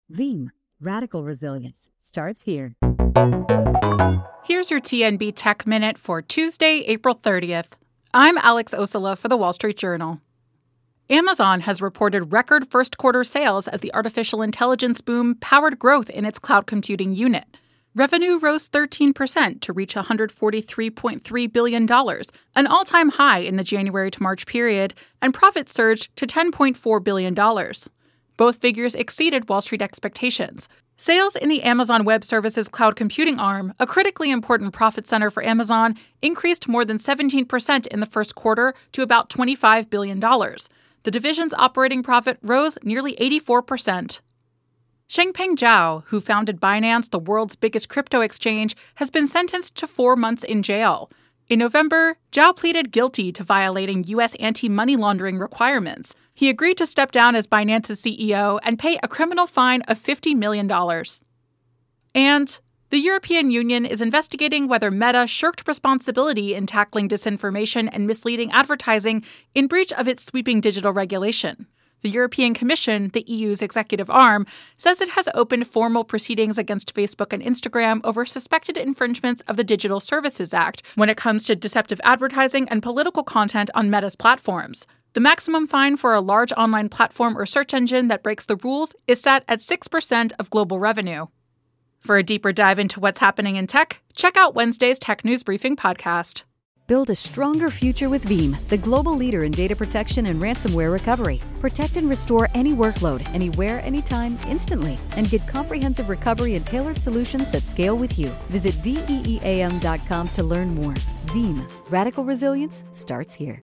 Veeam, radical resilience, starts here. Here's your TNB Tech Minute for Tuesday, April 30th. I'm Alex Ossola for The Wall Street Journal. Amazon has reported record first-quarter sales as the artificial intelligence boom powered growth in its cloud computing unit. Revenue rose 13% to reach $143.3 billion, an all-time high in the January to March period, and profits surged to $10.4 billion. Both figures exceeded Wall Street expectations. Sales in the Amazon Web Services cloud computing arm, a critically important profit center for Amazon, increased more than 17% in the first quarter to about $25 billion. The division's operating profit rose nearly 84%. Changpeng Zhao, who founded Binance, the world's biggest crypto exchange, has been sentenced to 4 months in jail. In November, Zhao pleaded guilty to violating U.S. anti-money laundering requirements. He agreed to step down as Binance's CEO and pay a criminal fine of $50 million. And the European Union is investigating whether Meta shirked responsibility in tackling disinformation and misleading advertising in breach of its sweeping digital regulation. The European Commission, the EU's executive arm, says it has opened formal proceedings against Facebook and Instagram over suspected infringements of the Digital Services Act when it comes to deceptive advertising and political content on Meta's platforms. The maximum fine for a large online platform or search engine that breaks the rules is set at 6% of global revenue. For a deeper dive into what's happening in tech, check out Wednesday's Tech News Briefing podcast. Build a stronger future with Veeam, the global leader in data protection and ransomware recovery. Protect and restore any workload, anywhere, anytime, instantly, and get comprehensive recovery and tailored solutions that scale with you. Visit veeam.com to learn more. Veeam, radical resilience starts here.